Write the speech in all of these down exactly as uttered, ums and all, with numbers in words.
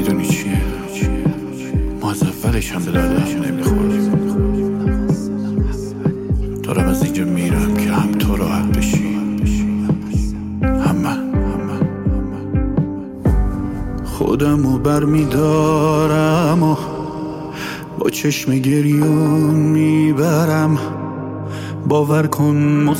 میدونی چیه؟ ما از اولش هم به دردم نمیخوریم. دارم از اینجا میرم که هم تو راحت بشی هم من. خودمو برمیدارم و با چشم گریون میبرم. باور کن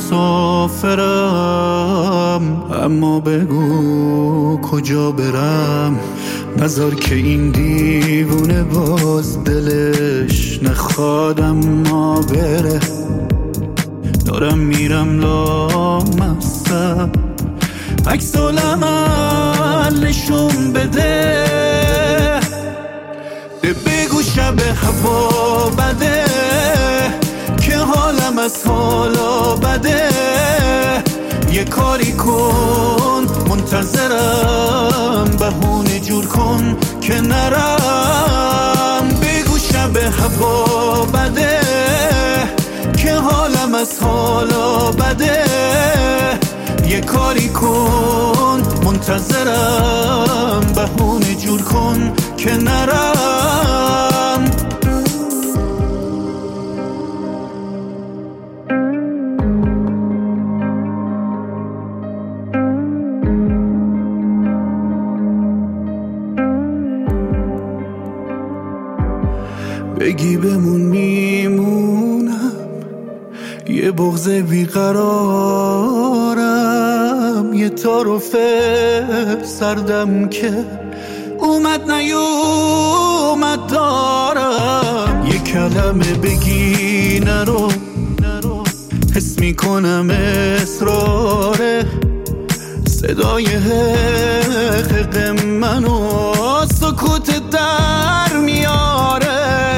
مسافرم، اما بگو کجا برم. نذار که این دیوونه باز دلش نخوادم ما بره. دارم میرم لامصب، عکس العمل نشون بده. بگو شب هوا بده که حالم از حالا بده. یه کاری کن منتظرم، بهونه جور کن که نرم. بگو شب هوا بده که حالم از حالا بده. یه کاری کن منتظرم، بهونه جور کن که نرم. بگی بمون میمونم، یه بغض بیقرارم. یه تعارف سردم که اومد نیومد دارم. یه کلمه بگی نرو، حس میکنم اصراره. صدای حقق منو سکوت در میاره.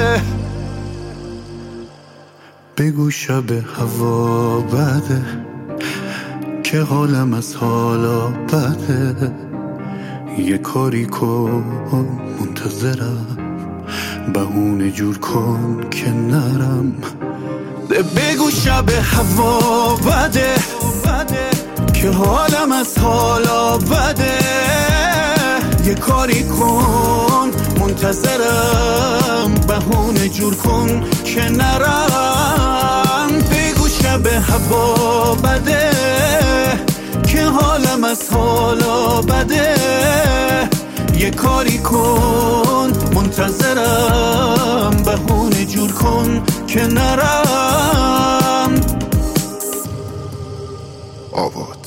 بگو شب هوا بده که حالم از حالا بده. یه کاری کن منتظرم، بهونه جور کن که نرم. بگو شب هوا بده که حالم از حالا بده. یه کاری کن منتظرم، بهونه جور کن که نرم. بگو شب هوا بده که حالم از حالا بده. یه کاری کن منتظرم، بهونه جور کن که نرم. آواز